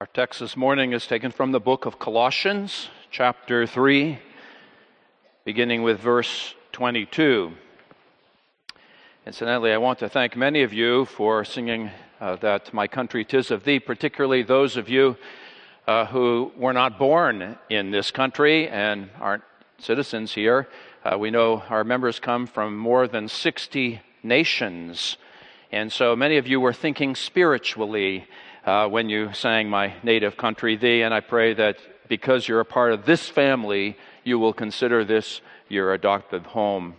Our text this morning is taken from the book of Colossians, chapter 3, beginning with verse 22. Incidentally, I want to thank many of you for singing that My Country 'Tis of Thee, particularly those of you who were not born in this country and aren't citizens here. We know our members come from more than 60 nations, and so many of you were thinking spiritually when you sang My Native Country Thee, and I pray that because you're a part of this family, you will consider this your adoptive home.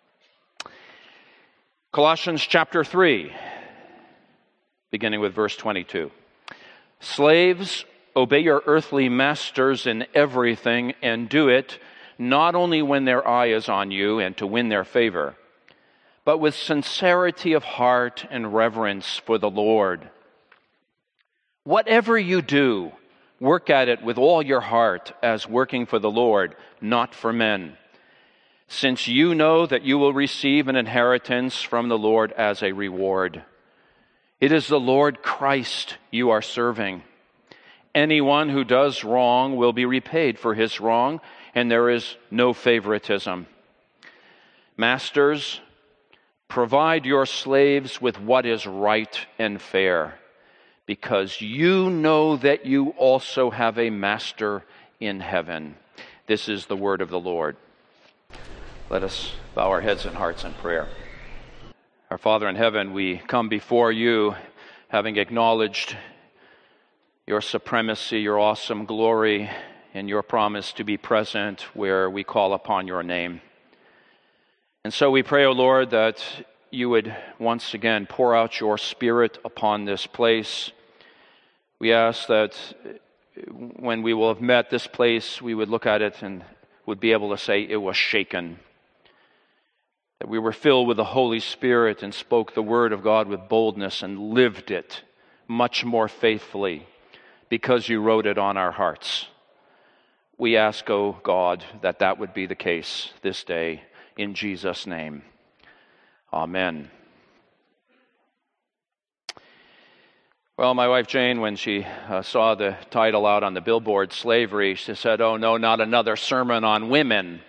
Colossians chapter 3, beginning with verse 22. Slaves, obey your earthly masters in everything, and do it not only when their eye is on you and to win their favor, but with sincerity of heart and reverence for the Lord. Whatever you do, work at it with all your heart as working for the Lord, not for men, since you know that you will receive an inheritance from the Lord as a reward. It is the Lord Christ you are serving. Anyone who does wrong will be repaid for his wrong, and there is no favoritism. Masters, provide your slaves with what is right and fair, because you know that you also have a master in heaven. This is the word of the Lord. Let us bow our heads and hearts in prayer. Our Father in heaven, we come before you having acknowledged your supremacy, your awesome glory, and your promise to be present where we call upon your name. And so we pray, O Lord, that you would once again pour out your Spirit upon this place. We ask that when we will have met this place, we would look at it and would be able to say it was shaken. That we were filled with the Holy Spirit and spoke the Word of God with boldness and lived it much more faithfully because you wrote it on our hearts. We ask, O God, that that would be the case this day in Jesus' name. Amen. Well, my wife Jane, when she saw the title out on the billboard, Slavery, she said, "Oh no, not another sermon on women."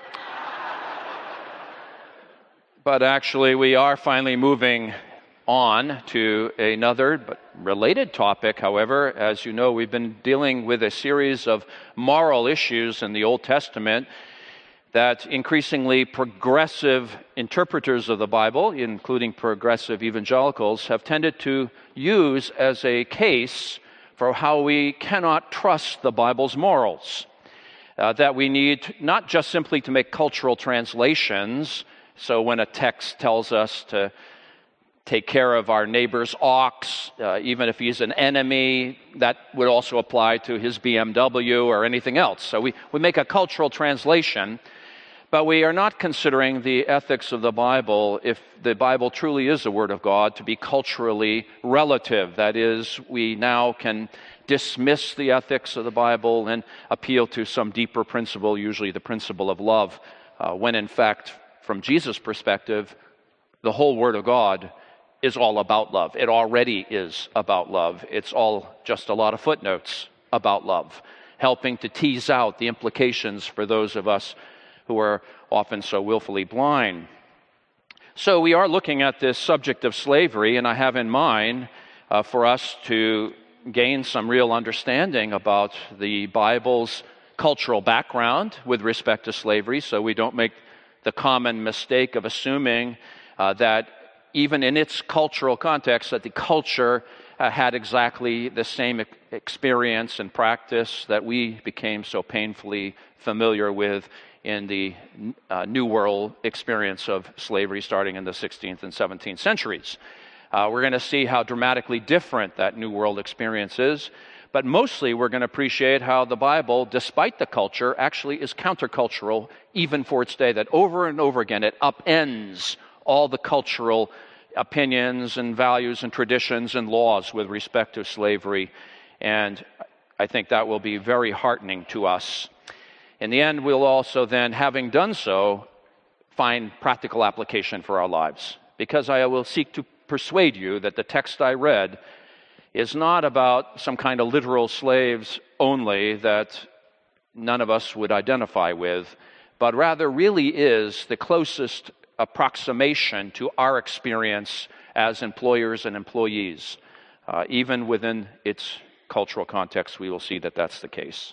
But actually, we are finally moving on to another but related topic. However, as you know, we've been dealing with a series of moral issues in the Old Testament that increasingly progressive interpreters of the Bible, including progressive evangelicals, have tended to use as a case for how we cannot trust the Bible's morals. That we need not just simply to make cultural translations, so when a text tells us to take care of our neighbor's ox, even if he's an enemy, that would also apply to his BMW or anything else. So we make a cultural translation, but we are not considering the ethics of the Bible, if the Bible truly is the Word of God, to be culturally relative. That is, we now can dismiss the ethics of the Bible and appeal to some deeper principle, usually the principle of love, when in fact, from Jesus' perspective, the whole Word of God is all about love. It already is about love. It's all just a lot of footnotes about love, helping to tease out the implications for those of us who are often so willfully blind. So we are looking at this subject of slavery, and I have in mind for us to gain some real understanding about the Bible's cultural background with respect to slavery, so we don't make the common mistake of assuming that even in its cultural context, that the culture had exactly the same experience and practice that we became so painfully familiar with in the New World experience of slavery starting in the 16th and 17th centuries. We're going to see how dramatically different that New World experience is, but mostly we're going to appreciate how the Bible, despite the culture, actually is countercultural even for its day, that over and over again it upends all the cultural opinions and values and traditions and laws with respect to slavery, and I think that will be very heartening to us. In the end, we'll also then, having done so, find practical application for our lives, because I will seek to persuade you that the text I read is not about some kind of literal slaves only that none of us would identify with, but rather really is the closest approximation to our experience as employers and employees. Even within its cultural context, we will see that that's the case.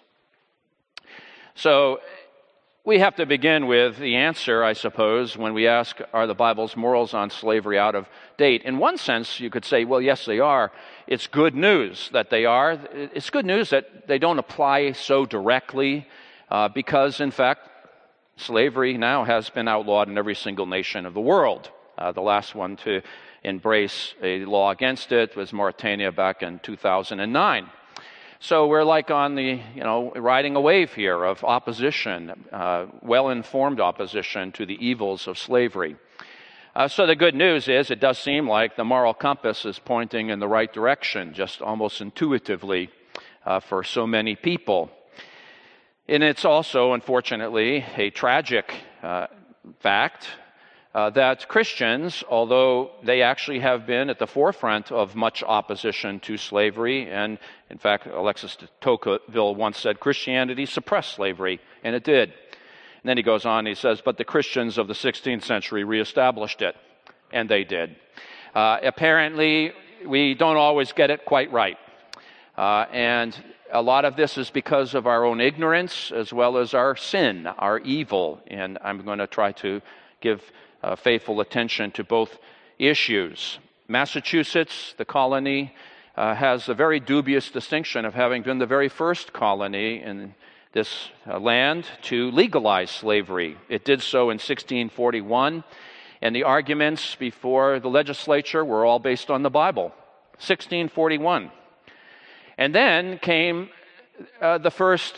So we have to begin with the answer, I suppose, when we ask, are the Bible's morals on slavery out of date? In one sense, you could say, well, yes, they are. It's good news that they are. It's good news that they don't apply so directly because, in fact, slavery now has been outlawed in every single nation of the world. The last one to embrace a law against it was Mauritania back in 2009. So we're like on the, riding a wave here of opposition, well-informed opposition to the evils of slavery. So the good news is it does seem like the moral compass is pointing in the right direction, just almost intuitively for so many people. And it's also, unfortunately, a tragic fact that Christians, although they actually have been at the forefront of much opposition to slavery, and in fact, Alexis de Tocqueville once said, Christianity suppressed slavery, and it did. And then he goes on, he says, but the Christians of the 16th century reestablished it, and they did. Apparently, we don't always get it quite right. And a lot of this is because of our own ignorance as well as our sin, our evil. And I'm going to try to give faithful attention to both issues. Massachusetts, the colony, has a very dubious distinction of having been the very first colony in this land to legalize slavery. It did so in 1641, and the arguments before the legislature were all based on the Bible. 1641. And then came the first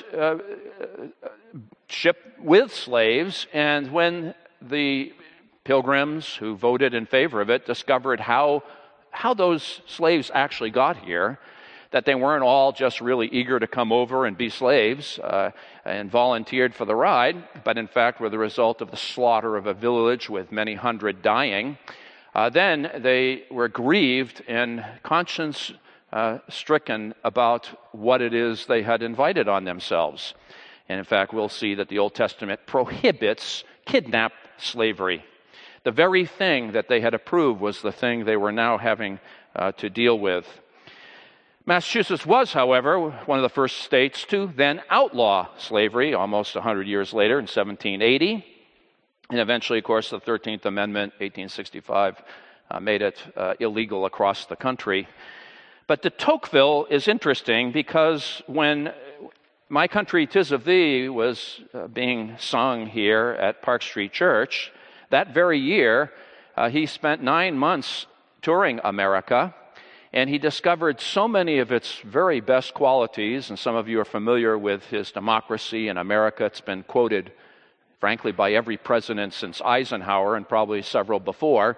ship with slaves, and when the Pilgrims who voted in favor of it discovered how those slaves actually got here, that they weren't all just really eager to come over and be slaves and volunteered for the ride, but in fact were the result of the slaughter of a village with many hundred dying, then they were grieved and conscience stricken about what it is they had invited on themselves. And in fact, we'll see that the Old Testament prohibits kidnap slavery. The very thing that they had approved was the thing they were now having to deal with. Massachusetts was, however, one of the first states to then outlaw slavery almost 100 years later in 1780. And eventually, of course, the 13th Amendment, 1865, made it illegal across the country. But de Tocqueville is interesting because when My Country 'Tis of Thee was being sung here at Park Street Church, that very year he spent 9 months touring America, and he discovered so many of its very best qualities, and some of you are familiar with his Democracy in America. It's been quoted, frankly, by every president since Eisenhower and probably several before.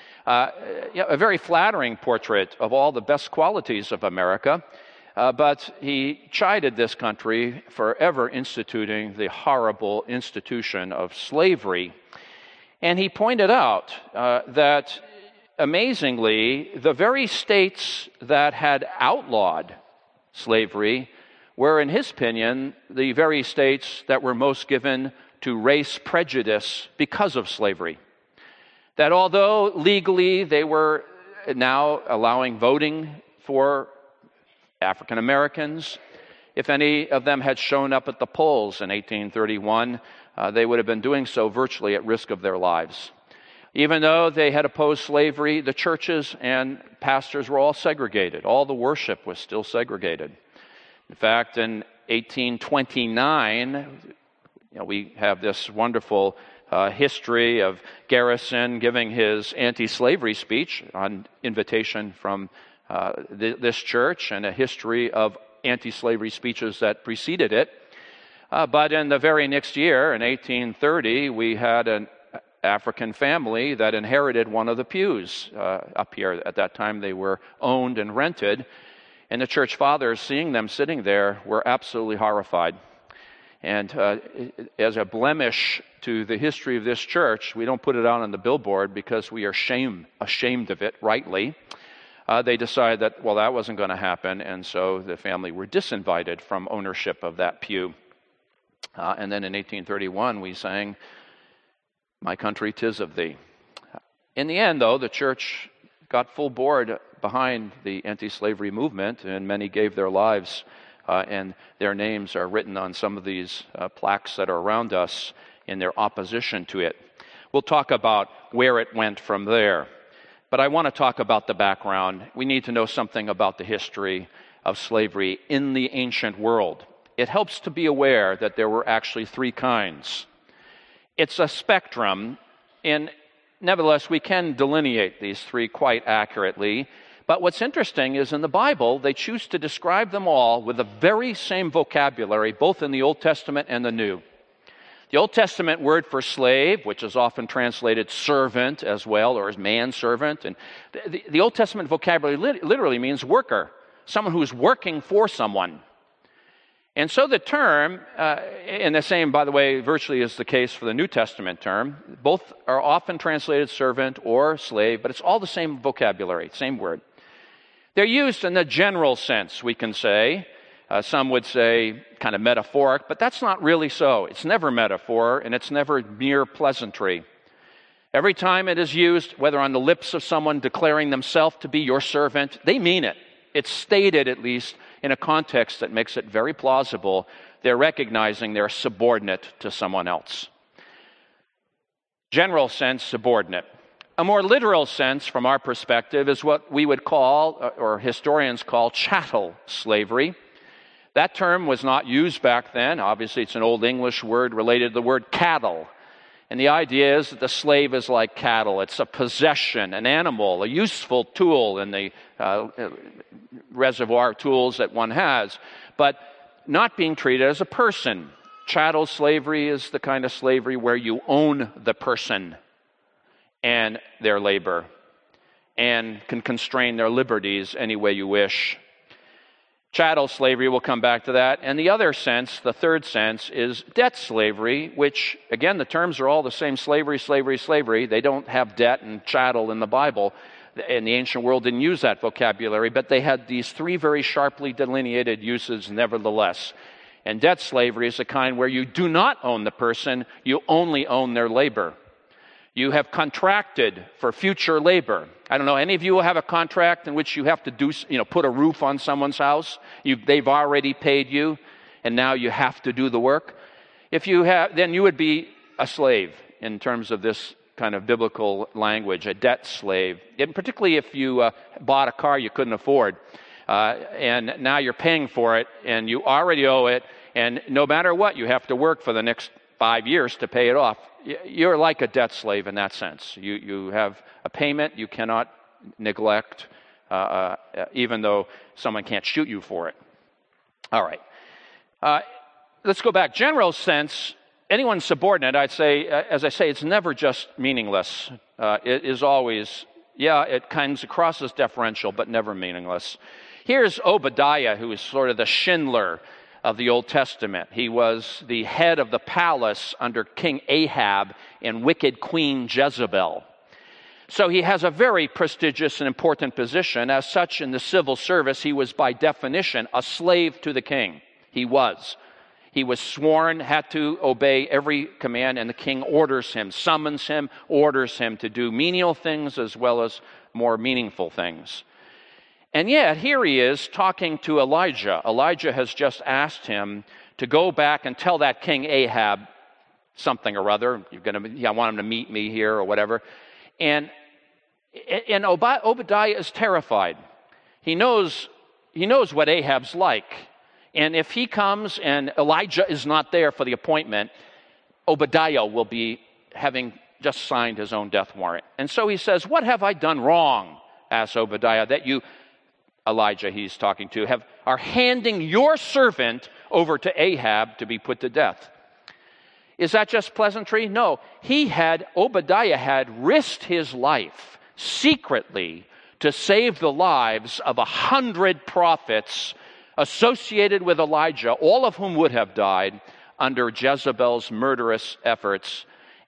A very flattering portrait of all the best qualities of America, but he chided this country for ever instituting the horrible institution of slavery. And he pointed out that, amazingly, the very states that had outlawed slavery were, in his opinion, the very states that were most given to race prejudice because of slavery. That although legally they were now allowing voting for African Americans, if any of them had shown up at the polls in 1831, they would have been doing so virtually at risk of their lives. Even though they had opposed slavery, the churches and pastors were all segregated. All the worship was still segregated. In fact, in 1829, we have this wonderful history of Garrison giving his anti-slavery speech on invitation from this church, and a history of anti-slavery speeches that preceded it. But in the very next year, in 1830, we had an African family that inherited one of the pews up here. At that time, they were owned and rented, and the church fathers, seeing them sitting there, were absolutely horrified. And as a blemish to the history of this church, we don't put it out on the billboard because we are ashamed of it, rightly. they decided that, well, that wasn't going to happen, and so the family were disinvited from ownership of that pew. And then in 1831, we sang, "My Country, 'Tis of Thee." In the end, though, the church got full board behind the anti-slavery movement, and many gave their lives, and their names are written on some of these plaques that are around us in their opposition to it. We'll talk about where it went from there. But I want to talk about the background. We need to know something about the history of slavery in the ancient world. It helps to be aware that there were actually three kinds. It's a spectrum, and nevertheless, we can delineate these three quite accurately. But what's interesting is in the Bible, they choose to describe them all with the very same vocabulary, both in the Old Testament and the New. The Old Testament word for slave, which is often translated servant as well, or as manservant, and the Old Testament vocabulary literally means worker, someone who's working for someone. And so the term, and the same, by the way, virtually is the case for the New Testament term, both are often translated servant or slave, but it's all the same vocabulary, same word. They're used in the general sense, we can say. Some would say kind of metaphoric, but that's not really so. It's never metaphor, and it's never mere pleasantry. Every time it is used, whether on the lips of someone declaring themselves to be your servant, they mean it. It's stated, at least, in a context that makes it very plausible. They're recognizing they're subordinate to someone else. General sense, subordinate. A more literal sense, from our perspective, is what we would call, or historians call, chattel slavery. That term was not used back then. Obviously, it's an Old English word related to the word cattle. And the idea is that the slave is like cattle. It's a possession, an animal, a useful tool in the reservoir of tools that one has, but not being treated as a person. Chattel slavery is the kind of slavery where you own the person and their labor and can constrain their liberties any way you wish. Chattel slavery, we'll come back to that. And the other sense, the third sense, is debt slavery, which, again, the terms are all the same: slavery, slavery, slavery. They don't have debt and chattel in the Bible. And the ancient world didn't use that vocabulary, but they had these three very sharply delineated uses nevertheless. And debt slavery is the kind where you do not own the person, you only own their labor. You have contracted for future labor. I don't know, any of you have a contract in which you have to put a roof on someone's house? They've already paid you, and now you have to do the work. If you have, then you would be a slave in terms of this kind of biblical language, a debt slave. And particularly if you bought a car you couldn't afford, and now you're paying for it, and you already owe it, and no matter what, you have to work for the next 5 years to pay it off. You're like a debt slave in that sense. You have a payment you cannot neglect, even though someone can't shoot you for it. All right. Let's go back. General sense, anyone subordinate, I'd say, as I say, it's never just meaningless. It is always, it comes across as deferential, but never meaningless. Here's Obadiah, who is sort of the Schindler of the Old Testament. He was the head of the palace under King Ahab and wicked Queen Jezebel. So he has a very prestigious and important position. As such, in the civil service, he was by definition a slave to the king. He was. He was sworn, had to obey every command, and the king orders him, summons him, orders him to do menial things as well as more meaningful things. And yet, here he is talking to Elijah. Elijah has just asked him to go back and tell that King Ahab something or other. I want him to meet me here or whatever. And Obadiah is terrified. He knows what Ahab's like. And if he comes and Elijah is not there for the appointment, Obadiah will be having just signed his own death warrant. And so he says, "What have I done wrong?" asks Obadiah, "that you," Elijah he's talking to, are handing your servant over to Ahab to be put to death." Is that just pleasantry? No. Obadiah had risked his life secretly to save the lives of 100 prophets associated with Elijah, all of whom would have died under Jezebel's murderous efforts.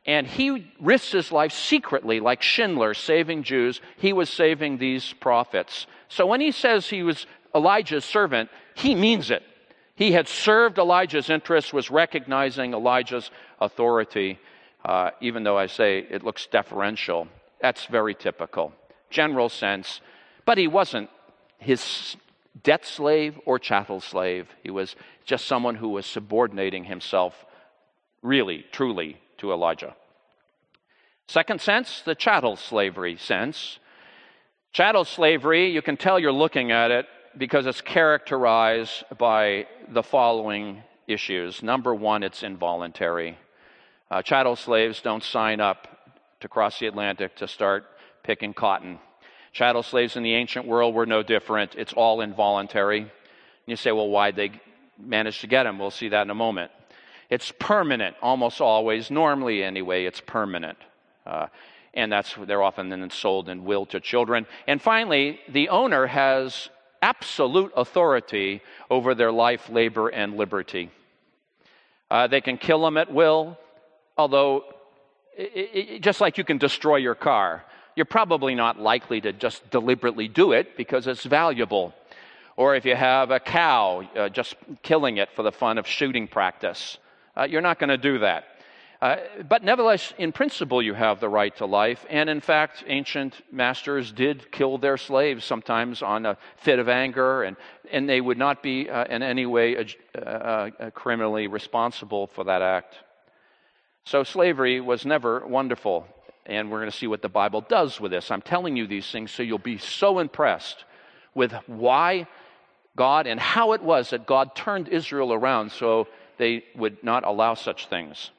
And he risks his life secretly, like Schindler saving Jews. He was saving these prophets. So when he says he was Elijah's servant, he means it. He had served Elijah's interests, was recognizing Elijah's authority, even though I say it looks deferential. That's very typical. General sense. But he wasn't his debt slave or chattel slave. He was just someone who was subordinating himself really, truly to Elijah. Second sense, the chattel slavery sense. Chattel slavery, you can tell you're looking at it because it's characterized by the following issues. Number one, it's involuntary. Chattel slaves don't sign up to cross the Atlantic to start picking cotton. Chattel slaves in the ancient world were no different. It's all involuntary. And you say, well, why'd they manage to get them? We'll see that in a moment. It's permanent, almost always. Normally, anyway, it's permanent. And they're often then sold in will to children. And finally, the owner has absolute authority over their life, labor, and liberty. They can kill them at will, although just like you can destroy your car, you're probably not likely to just deliberately do it because it's valuable. Or if you have a cow, just killing it for the fun of shooting practice, you're not going to do that. But nevertheless, in principle, you have the right to life. And in fact, ancient masters did kill their slaves sometimes on a fit of anger, and they would not be in any way criminally responsible for that act. So slavery was never wonderful. And we're going to see what the Bible does with this. I'm telling you these things so you'll be so impressed with why God and how it was that God turned Israel around so they would not allow such things.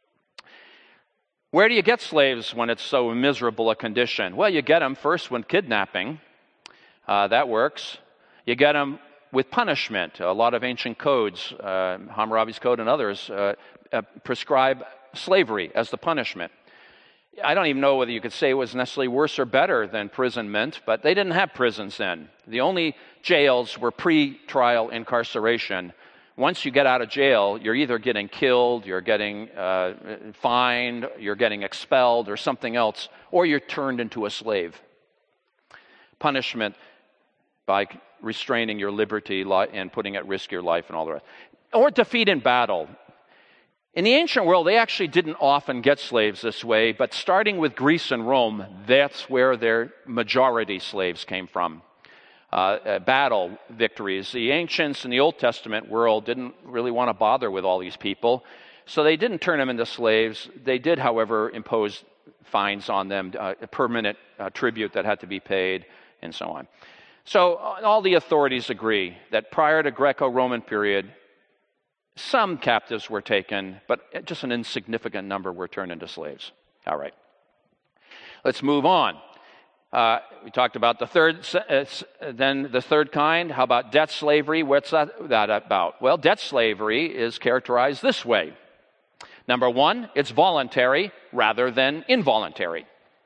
Where do you get slaves when it's so miserable a condition? Well, you get them first when kidnapping. That works. You get them with punishment. A lot of ancient codes, Hammurabi's Code and others, prescribe slavery as the punishment. I don't even know whether you could say it was necessarily worse or better than imprisonment, but they didn't have prisons then. The only jails were pre-trial incarceration. Once you get out of jail, you're either getting killed, you're getting fined, you're getting expelled or something else, or you're turned into a slave. Punishment by restraining your liberty and putting at risk your life and all the rest. Or defeat in battle. In the ancient world, they actually didn't often get slaves this way, but starting with Greece and Rome, that's where their majority slaves came from. Battle victories. The ancients in the Old Testament world didn't really want to bother with all these people, so they didn't turn them into slaves. They did, however, impose fines on them, a permanent tribute that had to be paid, and so on. So all the authorities agree that prior to Greco-Roman period, some captives were taken, but just an insignificant number were turned into slaves. All right. Let's move on. We talked about the third kind. How about debt slavery? What's that about? Well, debt slavery is characterized this way. Number one, it's voluntary rather than involuntary.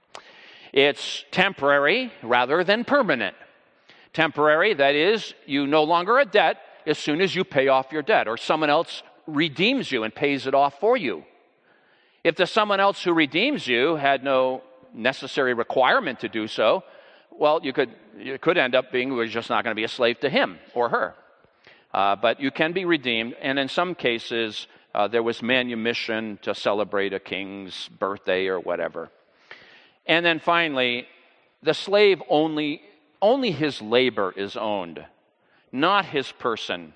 It's temporary rather than permanent. Temporary, that is, you no longer a debt as soon as you pay off your debt, or someone else redeems you and pays it off for you. If the someone else who redeems you had no necessary requirement to do so, well, you could end up being you're just not going to be a slave to him or her. But you can be redeemed, and in some cases, there was manumission to celebrate a king's birthday or whatever. And then finally, the slave only his labor is owned, not his person.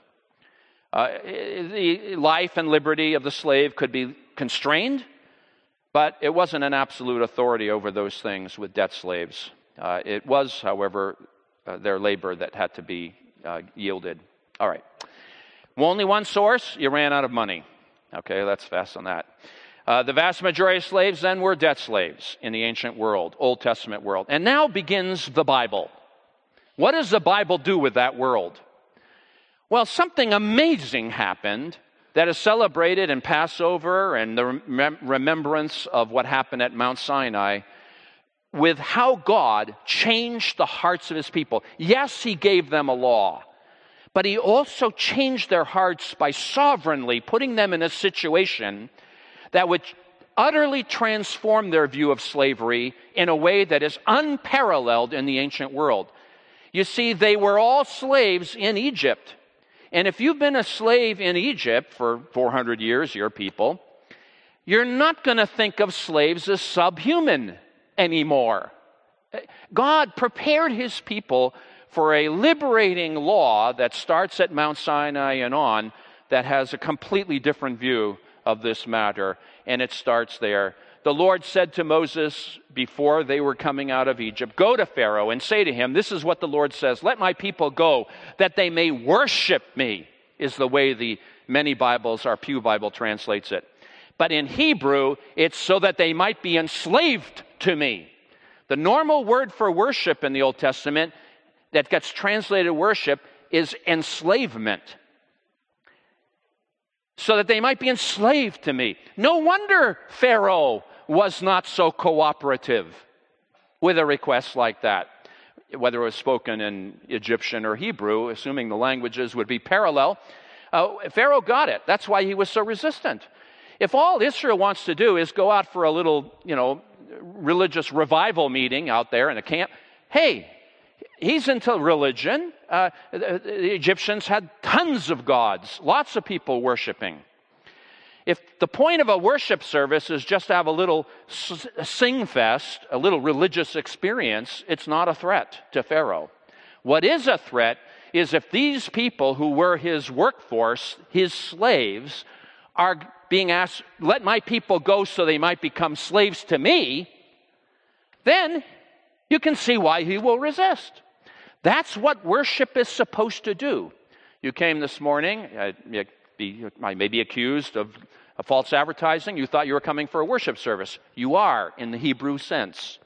The life and liberty of the slave could be constrained, but it wasn't an absolute authority over those things with debt slaves. It was, however, their labor that had to be yielded. All right. Only one source, you ran out of money. Okay, that's fast on that. The vast majority of slaves then were debt slaves in the ancient world, Old Testament world. And now begins the Bible. What does the Bible do with that world? Well, something amazing happened that is celebrated in Passover and the remembrance of what happened at Mount Sinai with how God changed the hearts of his people. Yes, he gave them a law, but he also changed their hearts by sovereignly putting them in a situation that would utterly transformed their view of slavery in a way that is unparalleled in the ancient world. You see, they were all slaves in Egypt. And if you've been a slave in Egypt for 400 years, your people, you're not going to think of slaves as subhuman anymore. God prepared his people for a liberating law that starts at Mount Sinai and on, that has a completely different view of this matter, and it starts there. The Lord said to Moses before they were coming out of Egypt, "Go to Pharaoh and say to him, this is what the Lord says, let my people go, that they may worship me," is the way the many Bibles, our Pew Bible translates it. But in Hebrew, it's so that they might be enslaved to me. The normal word for worship in the Old Testament that gets translated worship is enslavement. So that they might be enslaved to me. No wonder Pharaoh was not so cooperative with a request like that, whether it was spoken in Egyptian or Hebrew, assuming the languages would be parallel. Pharaoh got it. That's why he was so resistant. If all Israel wants to do is go out for a little, religious revival meeting out there in a camp, hey, he's into religion. The Egyptians had tons of gods, lots of people worshiping. If the point of a worship service is just to have a little sing fest, a little religious experience, it's not a threat to Pharaoh. What is a threat is if these people who were his workforce, his slaves, are being asked, let my people go so they might become slaves to me, then you can see why he will resist. That's what worship is supposed to do. You came this morning, you may be accused of false advertising. You thought you were coming for a worship service. You are, in the Hebrew sense.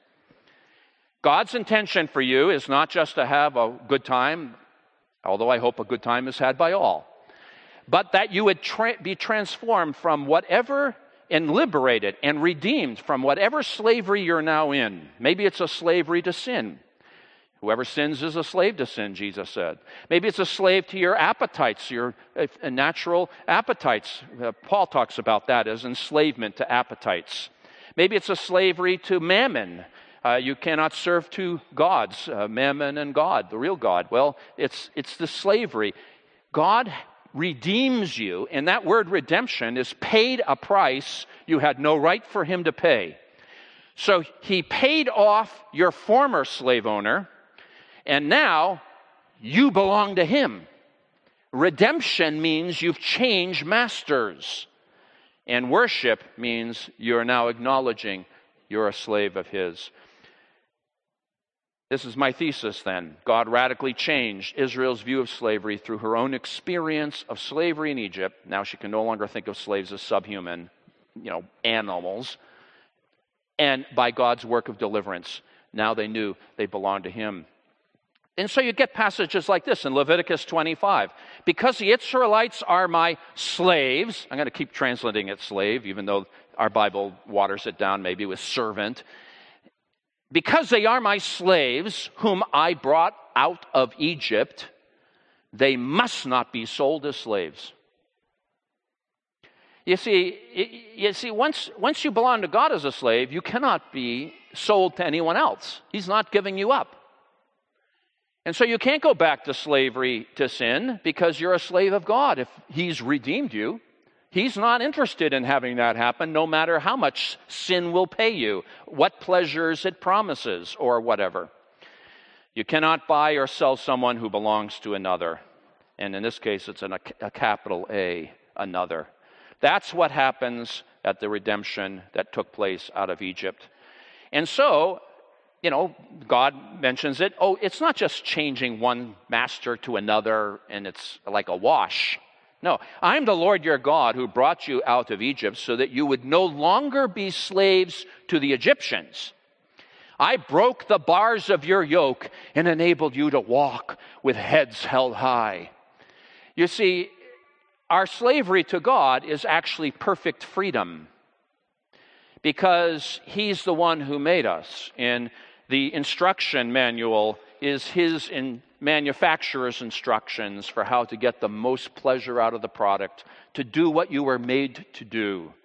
God's intention for you is not just to have a good time, although I hope a good time is had by all, but that you would be transformed from whatever, and liberated and redeemed from whatever slavery you're now in. Maybe it's a slavery to sin. Whoever sins is a slave to sin, Jesus said. Maybe it's a slave to your appetites, your natural appetites. Paul talks about that as enslavement to appetites. Maybe it's a slavery to mammon. You cannot serve two gods, mammon and God, the real God. Well, it's the slavery. God redeems you, and that word redemption is paid a price you had no right for him to pay. So he paid off your former slave owner, and now you belong to him. Redemption means you've changed masters, and worship means you're now acknowledging you're a slave of his. This is my thesis then. God radically changed Israel's view of slavery through her own experience of slavery in Egypt. Now she can no longer think of slaves as subhuman, animals. And by God's work of deliverance, now they knew they belonged to him. And so you get passages like this in Leviticus 25. Because the Israelites are my slaves, I'm going to keep translating it slave, even though our Bible waters it down maybe with servant. Because they are my slaves, whom I brought out of Egypt, they must not be sold as slaves. You see, once you belong to God as a slave, you cannot be sold to anyone else. He's not giving you up. And so you can't go back to slavery to sin because you're a slave of God. If he's redeemed you, he's not interested in having that happen, no matter how much sin will pay you, what pleasures it promises, or whatever. You cannot buy or sell someone who belongs to another. And in this case, it's a capital A, another. That's what happens at the redemption that took place out of Egypt. And so, God mentions it. Oh, it's not just changing one master to another and it's like a wash. No, I'm the Lord your God who brought you out of Egypt so that you would no longer be slaves to the Egyptians. I broke the bars of your yoke and enabled you to walk with heads held high. You see, our slavery to God is actually perfect freedom because he's the one who made us. And the instruction manual is his manufacturer's instructions for how to get the most pleasure out of the product, to do what you were made to do.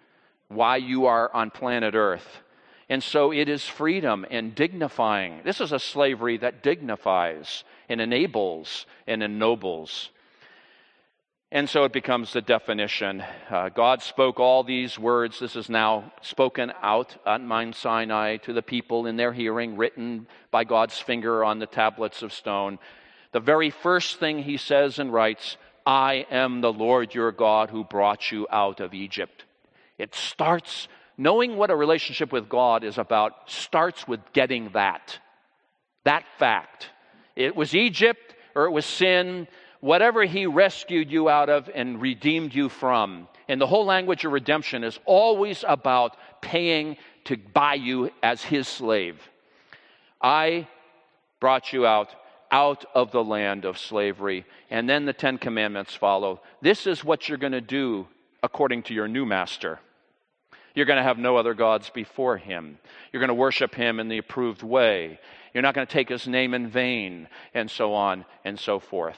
why you are on planet Earth. And so it is freedom and dignifying. This is a slavery that dignifies and enables and ennobles. And so it becomes the definition. God spoke all these words. This is now spoken out on Mount Sinai to the people in their hearing, written by God's finger on the tablets of stone. The very first thing he says and writes, I am the Lord your God who brought you out of Egypt. It starts, knowing what a relationship with God is about, starts with getting that fact. It was Egypt or it was sin, whatever he rescued you out of and redeemed you from. And the whole language of redemption is always about paying to buy you as his slave. I brought you out of the land of slavery. And then the 10 Commandments follow. This is what you're going to do according to your new master. You're going to have no other gods before him. You're going to worship him in the approved way. You're not going to take his name in vain, and so on and so forth.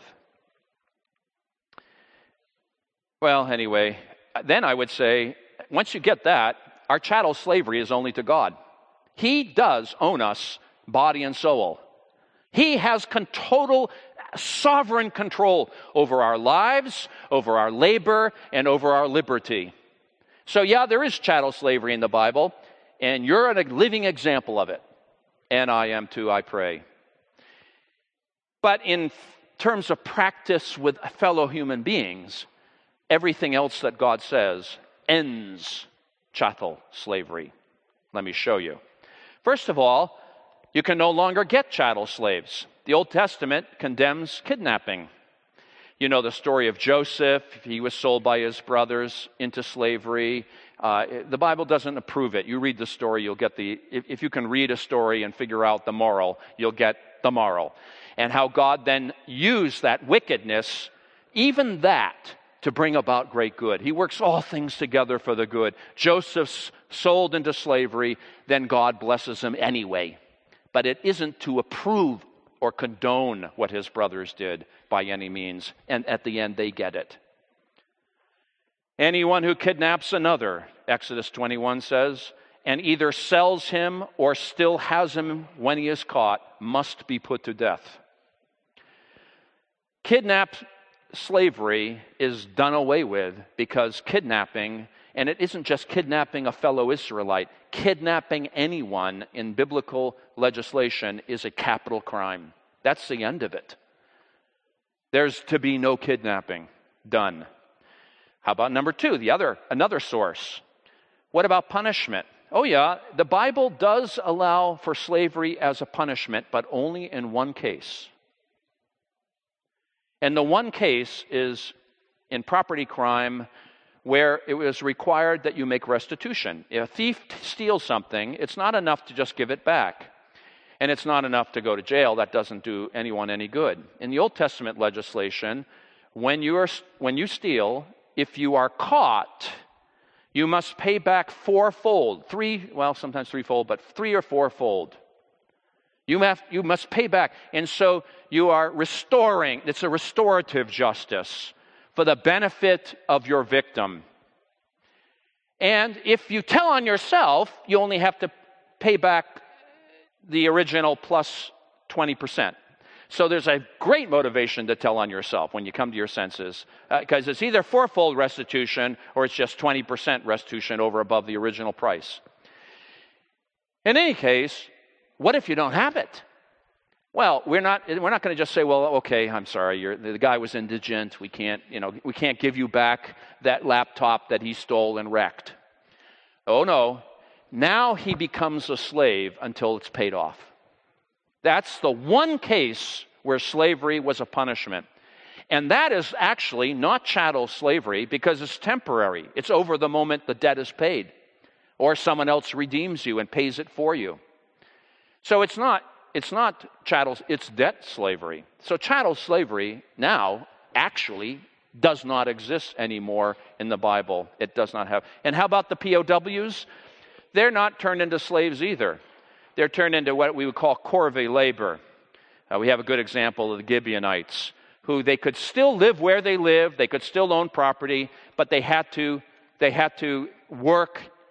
Well, anyway, then I would say, once you get that, our chattel slavery is only to God. He does own us, body and soul. He has total, sovereign control over our lives, over our labor, and over our liberty. So yeah, there is chattel slavery in the Bible, and you're a living example of it. And I am too, I pray. But in terms of practice with fellow human beings, everything else that God says ends chattel slavery. Let me show you. First of all, you can no longer get chattel slaves. The Old Testament condemns kidnapping. You know the story of Joseph. He was sold by his brothers into slavery. The Bible doesn't approve it. You read the story, you'll get if you can read a story and figure out the moral, you'll get the moral. And how God then used that wickedness, even that, to bring about great good. He works all things together for the good. Joseph's sold into slavery, then God blesses him anyway. But it isn't to approve or condone what his brothers did by any means. And at the end, they get it. Anyone who kidnaps another, Exodus 21 says, and either sells him or still has him when he is caught, must be put to death. Slavery is done away with because kidnapping, and it isn't just kidnapping a fellow Israelite, kidnapping anyone in biblical legislation is a capital crime. That's the end of it. There's to be no kidnapping. Done. How about number two, another source? What about punishment? Oh yeah, the Bible does allow for slavery as a punishment, but only in one case. And the one case is in property crime where it was required that you make restitution. If a thief steals something, it's not enough to just give it back. And it's not enough to go to jail. That doesn't do anyone any good. In the Old Testament legislation, when you steal, if you are caught, you must pay back fourfold. Sometimes threefold, but three or fourfold. You must pay back. And so you are restoring. It's a restorative justice for the benefit of your victim. And if you tell on yourself, you only have to pay back the original plus 20%. So there's a great motivation to tell on yourself when you come to your senses, because it's either fourfold restitution or it's just 20% restitution over above the original price. In any case, what if you don't have it? Well, we're not going to just say, well, okay, I'm sorry, the guy was indigent. We can't give you back that laptop that he stole and wrecked. Oh no, now he becomes a slave until it's paid off. That's the one case where slavery was a punishment. And that is actually not chattel slavery because it's temporary. It's over the moment the debt is paid or someone else redeems you and pays it for you. So it's not chattel, it's debt slavery. So chattel slavery now actually does not exist anymore in the Bible. It does not have. And how about the POWs? They're not turned into slaves either. They're turned into what we would call corvée labor. We have a good example of the Gibeonites, who they could still live where they lived, they could still own property, but they had to work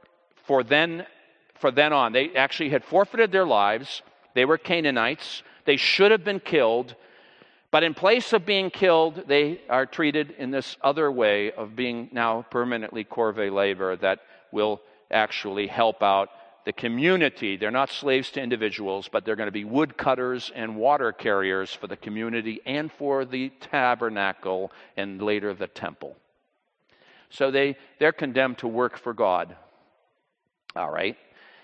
for then on. They actually had forfeited their lives. They were Canaanites. They should have been killed. But in place of being killed, they are treated in this other way of being now permanently corvée labor that will actually help out the community. They're not slaves to individuals, but they're going to be woodcutters and water carriers for the community and for the tabernacle and later the temple. So they're condemned to work for God. All right.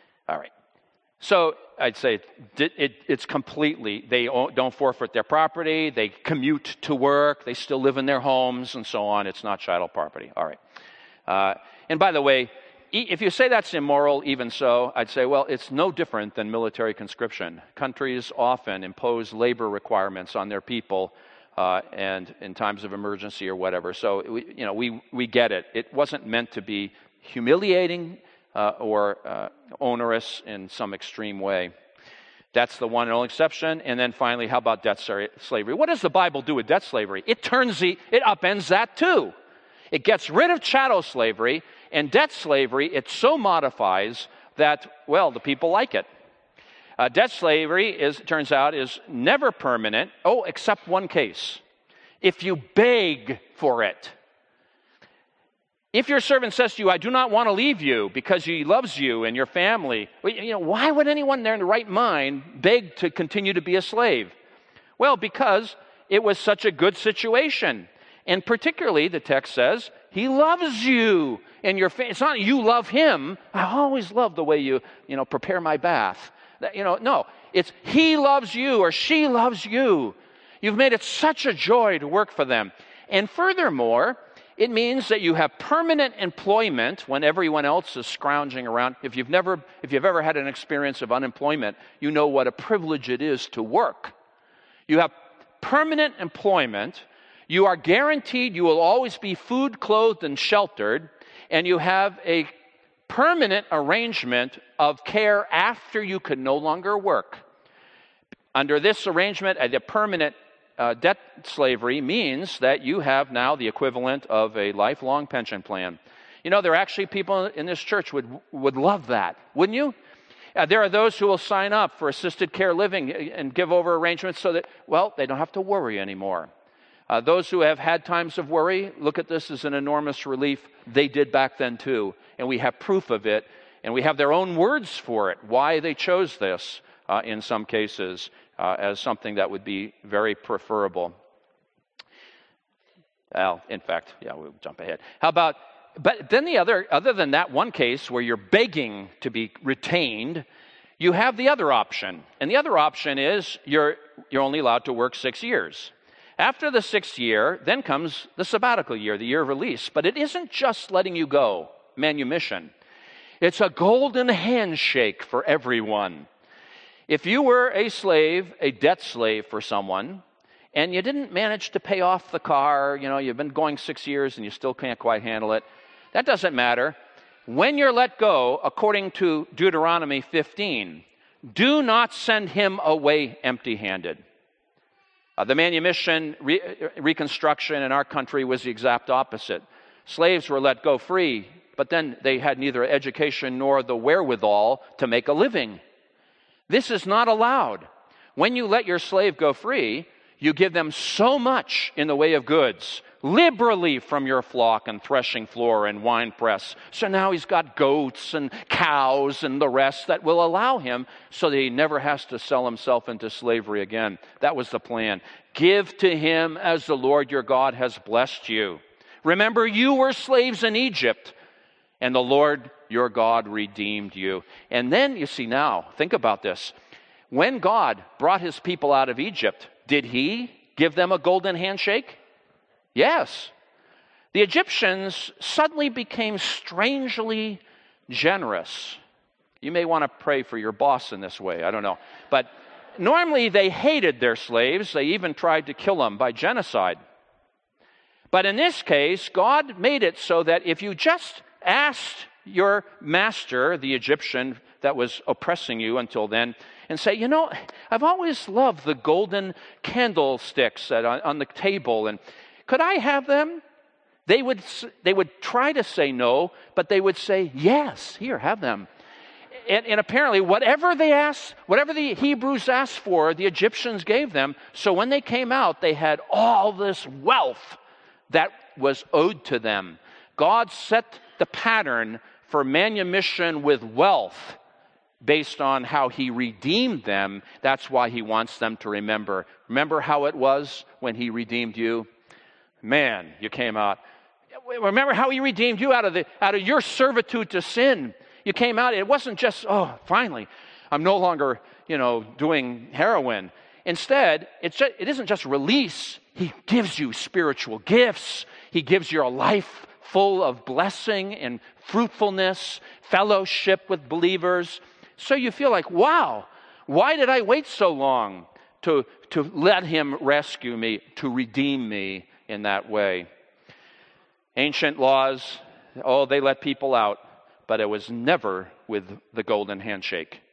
So I'd say it's completely, they don't forfeit their property, they commute to work, they still live in their homes and so on. It's not chattel property. All right. And by the way, if you say that's immoral, even so, I'd say, well, it's no different than military conscription. Countries often impose labor requirements on their people and in times of emergency or whatever. So, we get it. It wasn't meant to be humiliating or onerous in some extreme way. That's the one and only exception. And then finally, how about debt slavery? What does the Bible do with debt slavery? It upends that too. It gets rid of chattel slavery, and debt slavery, it so modifies that, well, the people like it. Debt slavery, turns out, is never permanent. Oh, except one case. If you beg for it. If your servant says to you, I do not want to leave you because he loves you and your family, why would anyone there in the right mind beg to continue to be a slave? Well, because it was such a good situation. And particularly, the text says, he loves you and your family. It's not you love him. I always love the way you prepare my bath. No, it's he loves you or she loves you. You've made it such a joy to work for them. And furthermore, it means that you have permanent employment when everyone else is scrounging around. If you've ever had an experience of unemployment, you know what a privilege it is to work. You have permanent employment. You are guaranteed you will always be food, clothed, and sheltered. And you have a permanent arrangement of care after you can no longer work. Under this arrangement, the permanent debt slavery means that you have now the equivalent of a lifelong pension plan. There are actually people in this church would love that, wouldn't you? There are those who will sign up for assisted care living and give over arrangements so that, well, they don't have to worry anymore. Those who have had times of worry, look at this as an enormous relief. They did back then too, and we have proof of it, and we have their own words for it, why they chose this in some cases as something that would be very preferable. Well, in fact, we'll jump ahead. But then other than that one case where you're begging to be retained, you have the other option. And the other option is you're only allowed to work 6 years. After the 6th year, then comes the sabbatical year, the year of release. But it isn't just letting you go, manumission. It's a golden handshake for everyone. If you were a slave, a debt slave for someone, and you didn't manage to pay off the car, you've been going 6 years and you still can't quite handle it, that doesn't matter. When you're let go, according to Deuteronomy 15, do not send him away empty-handed. The manumission reconstruction in our country was the exact opposite. Slaves were let go free, but then they had neither education nor the wherewithal to make a living. This is not allowed. When you let your slave go free, you give them so much in the way of goods, liberally from your flock and threshing floor and winepress. So now he's got goats and cows and the rest that will allow him so that he never has to sell himself into slavery again. That was the plan. Give to him as the Lord your God has blessed you. Remember, you were slaves in Egypt, and the Lord your God redeemed you. And then, you see now, think about this. When God brought his people out of Egypt, did he give them a golden handshake? Yes. The Egyptians suddenly became strangely generous. You may want to pray for your boss in this way, I don't know. But normally they hated their slaves. They even tried to kill them by genocide. But in this case, God made it so that if you just asked your master, the Egyptian that was oppressing you until then, and say, I've always loved the golden candlesticks on the table, and could I have them? They would try to say no, but they would say, yes, here, have them. And apparently, whatever the Hebrews asked for, the Egyptians gave them. So when they came out, they had all this wealth that was owed to them. God set the pattern for manumission with wealth based on how he redeemed them. That's why he wants them to remember. Remember how it was when he redeemed you? Man, you came out. Remember how he redeemed you out of your servitude to sin. You came out, it wasn't just, oh, finally, I'm no longer, doing heroin. Instead, it isn't just release. He gives you spiritual gifts. He gives you a life full of blessing and fruitfulness, fellowship with believers. So you feel like, wow, why did I wait so long to let him rescue me, to redeem me in that way? Ancient laws, they let people out, but it was never with the golden handshake.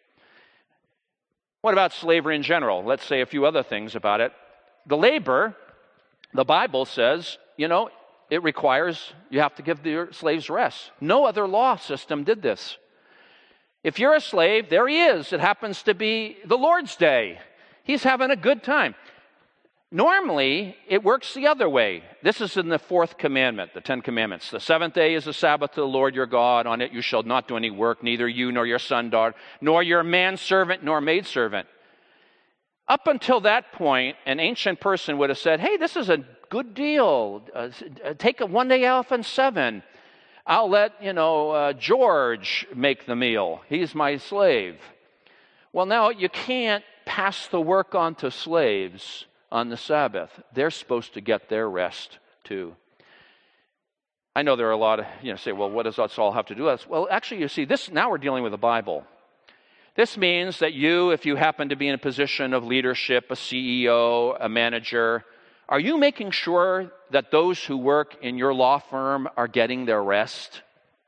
What about slavery in general? Let's say a few other things about it. The labor, the Bible says, it requires you have to give the slaves rest. No other law system did this. If you're a slave, there he is. It happens to be the Lord's Day. He's having a good time. Normally, it works the other way. This is in the fourth commandment, the 10 Commandments. The seventh day is a Sabbath to the Lord your God. On it you shall not do any work, neither you nor your son, daughter, nor your manservant, nor maidservant. Up until that point, an ancient person would have said, hey, this is a good deal. Take one day off in 7. I'll let, George make the meal. He's my slave. Well, now you can't pass the work on to slaves on the Sabbath. They're supposed to get their rest too. I know there are a lot of, say, well, what does that all have to do with us? Well, actually, you see, now we're dealing with the Bible. This means that if you happen to be in a position of leadership, a CEO, a manager, are you making sure that those who work in your law firm are getting their rest?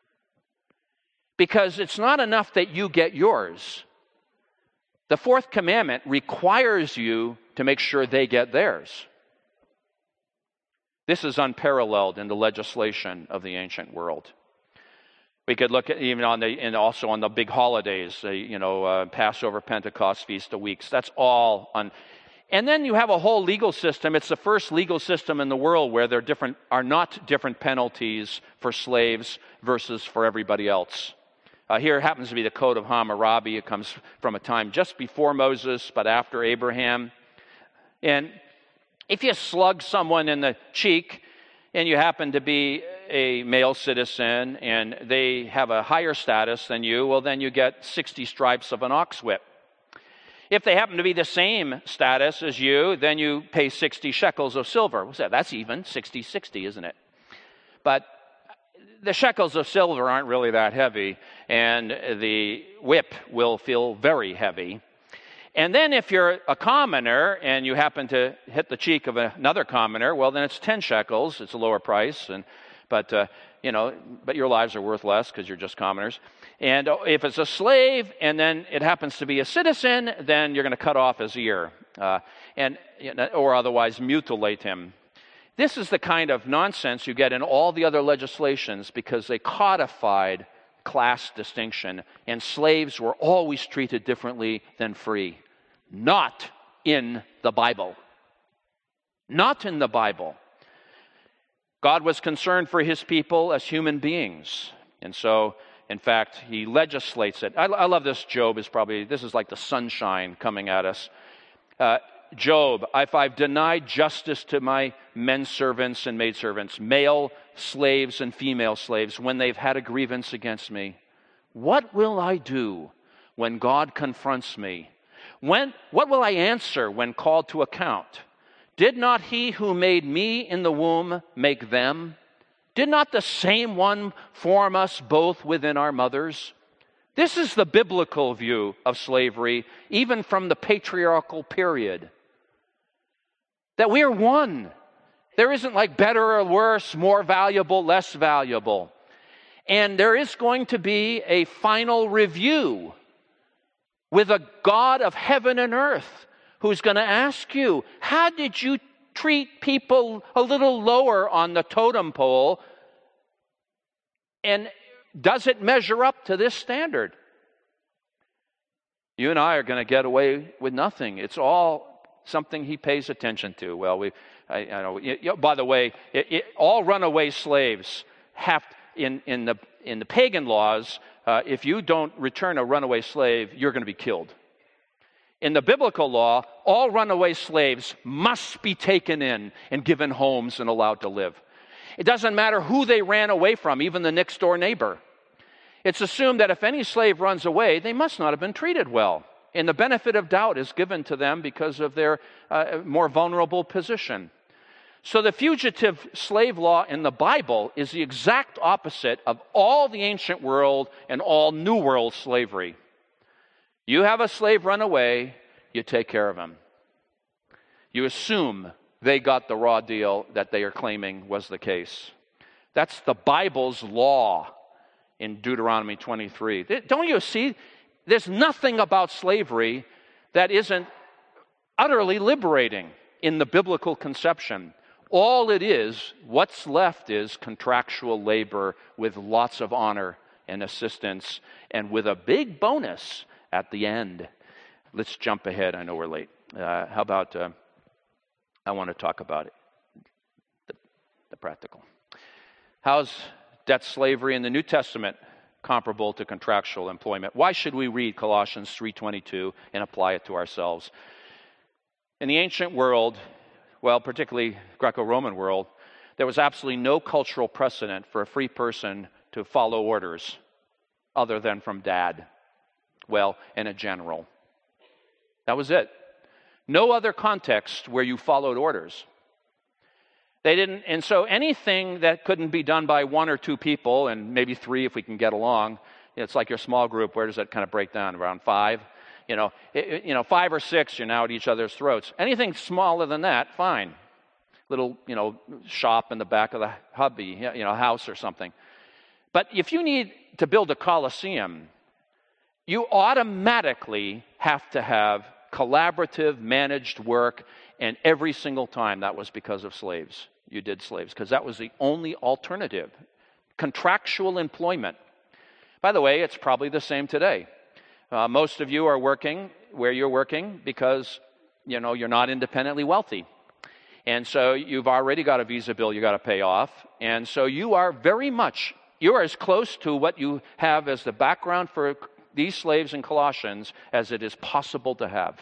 Because it's not enough that you get yours. The fourth commandment requires you to make sure they get theirs. This is unparalleled in the legislation of the ancient world. We could look at even also on the big holidays, Passover, Pentecost, Feast of Weeks. That's all on. And then you have a whole legal system. It's the first legal system in the world where there are not different penalties for slaves versus for everybody else. Here happens to be the Code of Hammurabi. It comes from a time just before Moses, but after Abraham. And if you slug someone in the cheek and you happen to be a male citizen and they have a higher status than you, well, then you get 60 stripes of an ox whip. If they happen to be the same status as you, then you pay 60 shekels of silver. What's that? That's even 60, isn't it? But the shekels of silver aren't really that heavy, and the whip will feel very heavy. And then if you're a commoner and you happen to hit the cheek of another commoner, well, then it's 10 shekels. It's a lower price, but your lives are worth less because you're just commoners. And if it's a slave and then it happens to be a citizen, then you're going to cut off his ear or otherwise mutilate him. This is the kind of nonsense you get in all the other legislations because they codified class distinction, and slaves were always treated differently than free. Not in the Bible. Not in the Bible. God was concerned for his people as human beings. And so, in fact, he legislates it. I love this. Job this is like the sunshine coming at us. Job, if I've denied justice to my men servants and maidservants, male slaves and female slaves, when they've had a grievance against me, what will I do when God confronts me? What will I answer when called to account? Did not he who made me in the womb make them? Did not the same one form us both within our mothers? This is the biblical view of slavery, even from the patriarchal period. That we are one. There isn't like better or worse, more valuable, less valuable. And there is going to be a final review with a God of heaven and earth who's going to ask you, how did you treat people a little lower on the totem pole? And does it measure up to this standard? You and I are going to get away with nothing. It's all something he pays attention to. Well, by the way, all runaway slaves have in the pagan laws. If you don't return a runaway slave, you're going to be killed. In the biblical law, all runaway slaves must be taken in and given homes and allowed to live. It doesn't matter who they ran away from, even the next door neighbor. It's assumed that if any slave runs away, they must not have been treated well. And the benefit of doubt is given to them because of their more vulnerable position. So the fugitive slave law in the Bible is the exact opposite of all the ancient world and all New World slavery. You have a slave run away, you take care of him. You assume they got the raw deal that they are claiming was the case. That's the Bible's law in Deuteronomy 23. Don't you see? There's nothing about slavery that isn't utterly liberating in the biblical conception. All it is, what's left is contractual labor with lots of honor and assistance and with a big bonus at the end. Let's jump ahead. I know we're late. How about, I want to talk about it, the practical. How's debt slavery in the New Testament comparable to contractual employment? Why should we read Colossians 3:22 and apply it to ourselves? In the ancient world, well, particularly Greco-Roman world, there was absolutely no cultural precedent for a free person to follow orders other than from dad. Well, and a general. That was it. No other context where you followed orders. They didn't, and so anything that couldn't be done by one or two people, and maybe three if we can get along, it's like your small group. Where does that kind of break down? Around five? 5 or 6, you're now at each other's throats. Anything smaller than that, fine. Little, shop in the back of the hubby, house or something. But if you need to build a coliseum, you automatically have to have collaborative, managed work, and every single time that was because of slaves. You did slaves, because that was the only alternative. Contractual employment. By the way, it's probably the same today. Most of you are working where you're working because, you're not independently wealthy. And so you've already got a visa bill you got to pay off. And so you're as close to what you have as the background for these slaves in Colossians as it is possible to have.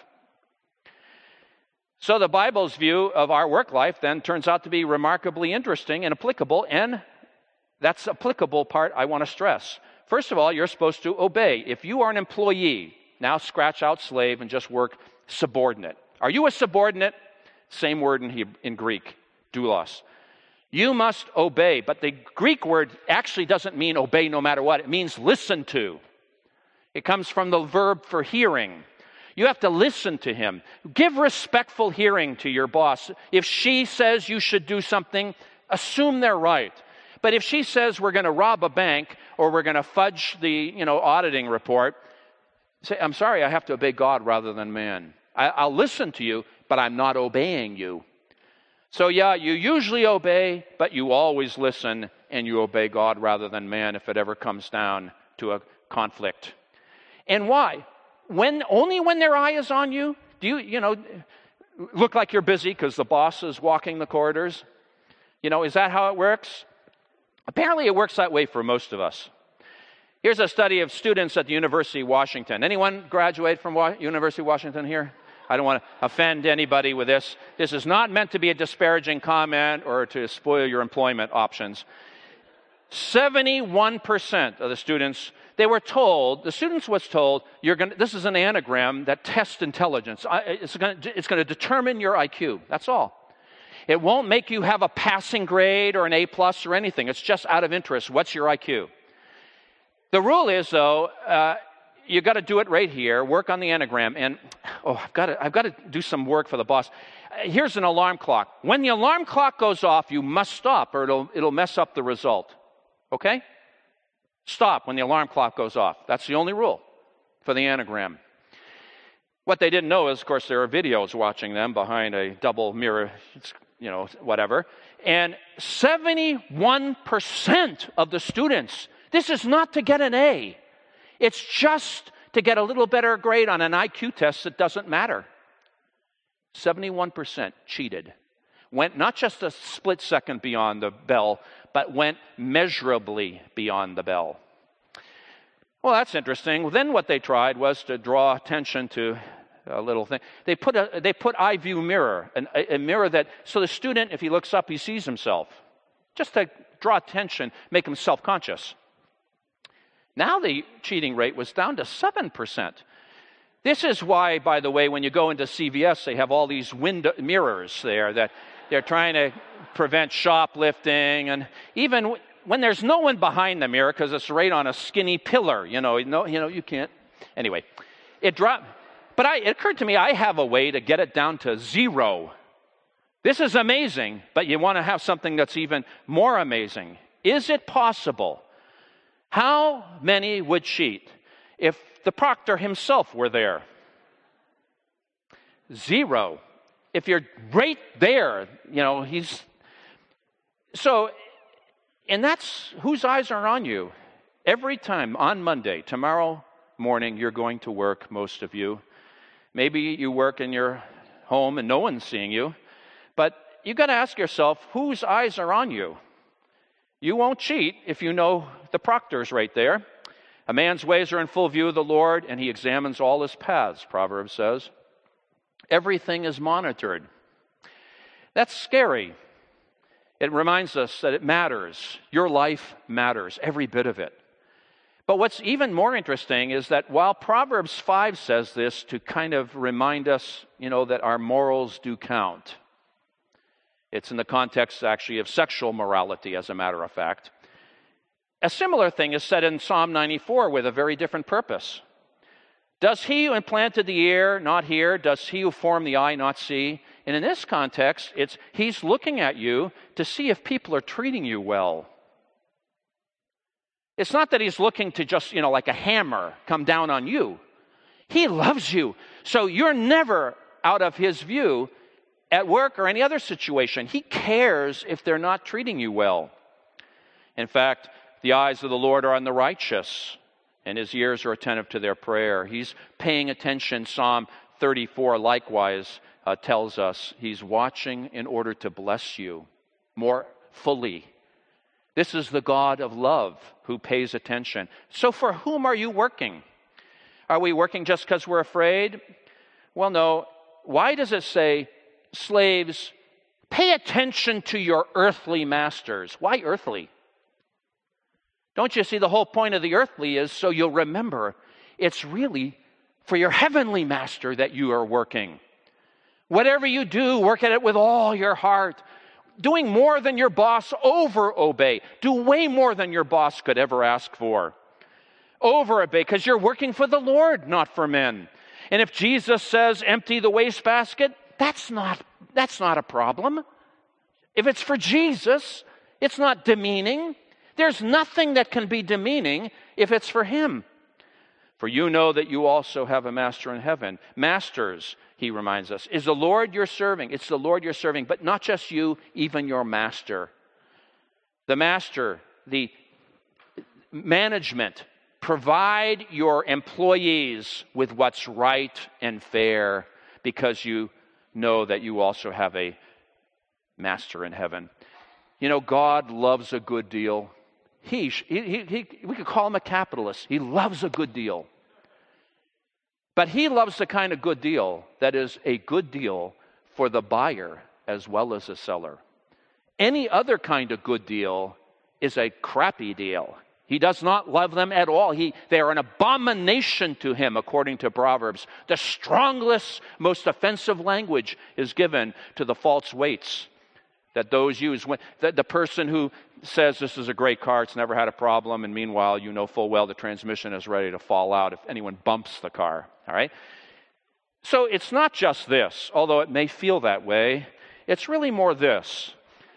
So the Bible's view of our work life then turns out to be remarkably interesting and applicable, and that's the applicable part I want to stress. First of all, you're supposed to obey. If you are an employee, now scratch out slave and just work subordinate. Are you a subordinate? Same word in Greek, doulos. You must obey, but the Greek word actually doesn't mean obey no matter what. It means listen to. It comes from the verb for hearing. You have to listen to him. Give respectful hearing to your boss. If she says you should do something, assume they're right. But if she says we're going to rob a bank or we're going to fudge the auditing report, say, I'm sorry, I have to obey God rather than man. I'll listen to you, but I'm not obeying you. So yeah, you usually obey, but you always listen and you obey God rather than man if it ever comes down to a conflict. And why? Only when their eye is on you? Do you look like you're busy because the boss is walking the corridors? Is that how it works? Apparently it works that way for most of us. Here's a study of students at the University of Washington. Anyone graduate from University of Washington here? I don't want to offend anybody with this. This is not meant to be a disparaging comment or to spoil your employment options. 71% of the students, the students was told, this is an anagram that tests intelligence. It's going to determine your IQ. That's all. It won't make you have a passing grade or an A+ or anything. It's just out of interest. What's your IQ? The rule is, though, you got to do it right here. Work on the anagram. And I've got to do some work for the boss. Here's an alarm clock. When the alarm clock goes off, you must stop, or it'll mess up the result. Okay? Stop when the alarm clock goes off. That's the only rule for the anagram. What they didn't know is, of course, there are videos watching them behind a double mirror, whatever. And 71% of the students, this is not to get an A. It's just to get a little better grade on an IQ test that doesn't matter. 71% cheated. Went not just a split second beyond the bell, but went measurably beyond the bell. Well, that's interesting. Then what they tried was to draw attention to a little thing. They put eye view mirror, a mirror that, so the student, if he looks up, he sees himself. Just to draw attention, make him self-conscious. Now the cheating rate was down to 7%. This is why, by the way, when you go into CVS, they have all these window mirrors there that they're trying to prevent shoplifting, and even when there's no one behind the mirror because it's right on a skinny pillar, you can't. Anyway, it dropped. But it occurred to me, I have a way to get it down to 0. This is amazing, but you want to have something that's even more amazing. Is it possible? How many would cheat if the proctor himself were there? 0. If you're right there, he's... So, and that's whose eyes are on you. Every time on Monday, tomorrow morning, you're going to work, most of you. Maybe you work in your home and no one's seeing you. But you've got to ask yourself, whose eyes are on you? You won't cheat if you know the proctor's right there. A man's ways are in full view of the Lord, and he examines all his paths, Proverbs says. Everything is monitored. That's scary. It reminds us that it matters. Your life matters, every bit of it. But what's even more interesting is that while Proverbs 5 says this to kind of remind us, that our morals do count. It's in the context, actually, of sexual morality, as a matter of fact. A similar thing is said in Psalm 94 with a very different purpose. Does he who implanted the ear not hear? Does he who formed the eye not see? And in this context, he's looking at you to see if people are treating you well. It's not that he's looking to just, like a hammer, come down on you. He loves you. So you're never out of his view at work or any other situation. He cares if they're not treating you well. In fact, the eyes of the Lord are on the righteous, and his ears are attentive to their prayer. He's paying attention. Psalm 34 likewise tells us he's watching in order to bless you more fully. This is the God of love who pays attention. So for whom are you working? Are we working just because we're afraid? Well, no. Why does it say, slaves, pay attention to your earthly masters? Why earthly? Don't you see the whole point of the earthly is so you'll remember it's really for your heavenly master that you are working. Whatever you do, work at it with all your heart. Doing more than your boss, over-obey. Do way more than your boss could ever ask for. Over-obey, because you're working for the Lord, not for men. And if Jesus says, empty the wastebasket, that's not a problem. If it's for Jesus, it's not demeaning. There's nothing that can be demeaning if it's for him. For you know that you also have a master in heaven. Masters, he reminds us, is the Lord you're serving. It's the Lord you're serving, but not just you, even your master. The master, the management, provide your employees with what's right and fair because you know that you also have a master in heaven. God loves a good deal. We could call him a capitalist. He loves a good deal. But he loves the kind of good deal that is a good deal for the buyer as well as the seller. Any other kind of good deal is a crappy deal. He does not love them at all. They are an abomination to him, according to Proverbs. The strongest, most offensive language is given to the false weights that those use. The person who says this is a great car, it's never had a problem, and meanwhile you know full well the transmission is ready to fall out if anyone bumps the car. All right? So it's not just this, although it may feel that way. It's really more this.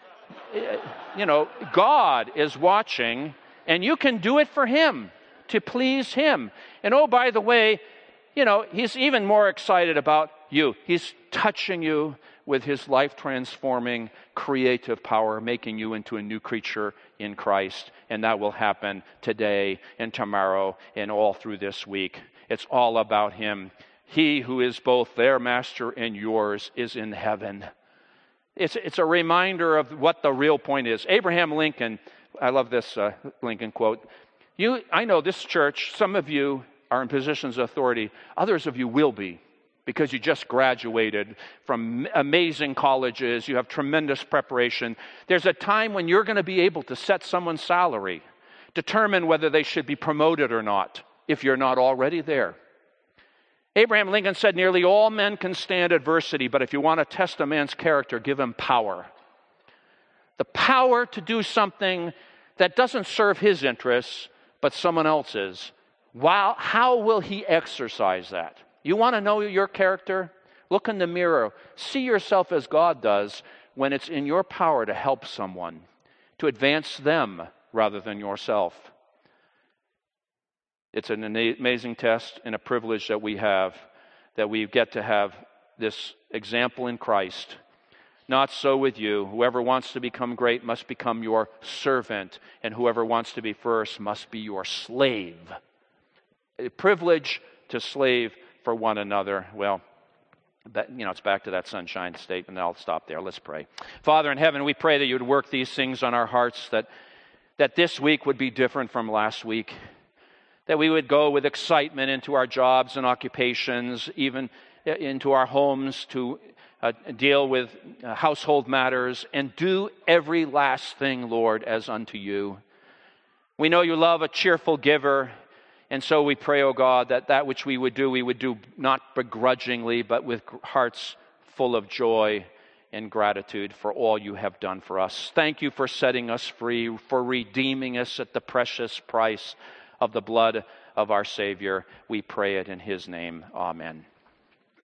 God is watching, and you can do it for him, to please him. And oh, by the way, He's even more excited about you. He's touching you with his life-transforming creative power, making you into a new creature in Christ. And that will happen today and tomorrow and all through this week. It's all about him. He who is both their master and yours is in heaven. It's a reminder of what the real point is. Abraham Lincoln, I love this Lincoln quote. I know this church, some of you are in positions of authority. Others of you will be, because you just graduated from amazing colleges. You have tremendous preparation. There's a time when you're going to be able to set someone's salary, determine whether they should be promoted or not, if you're not already there. Abraham Lincoln said, nearly all men can stand adversity, but if you want to test a man's character, give him power. The power to do something that doesn't serve his interests, but someone else's. Wow, how will he exercise that? You want to know your character? Look in the mirror. See yourself as God does when it's in your power to help someone, to advance them rather than yourself. It's an amazing test and a privilege that we have, that we get to have this example in Christ. Not so with you. Whoever wants to become great must become your servant, and whoever wants to be first must be your slave. A privilege to slave for one another. Well, it's back to that sunshine state, and I'll stop there. Let's pray. Father in heaven, we pray that you would work these things on our hearts, that this week would be different from last week, that we would go with excitement into our jobs and occupations, even into our homes to deal with household matters, and do every last thing, Lord, as unto you. We know you love a cheerful giver. And so we pray, O God, that which we would do not begrudgingly, but with hearts full of joy and gratitude for all you have done for us. Thank you for setting us free, for redeeming us at the precious price of the blood of our Savior. We pray it in his name. Amen.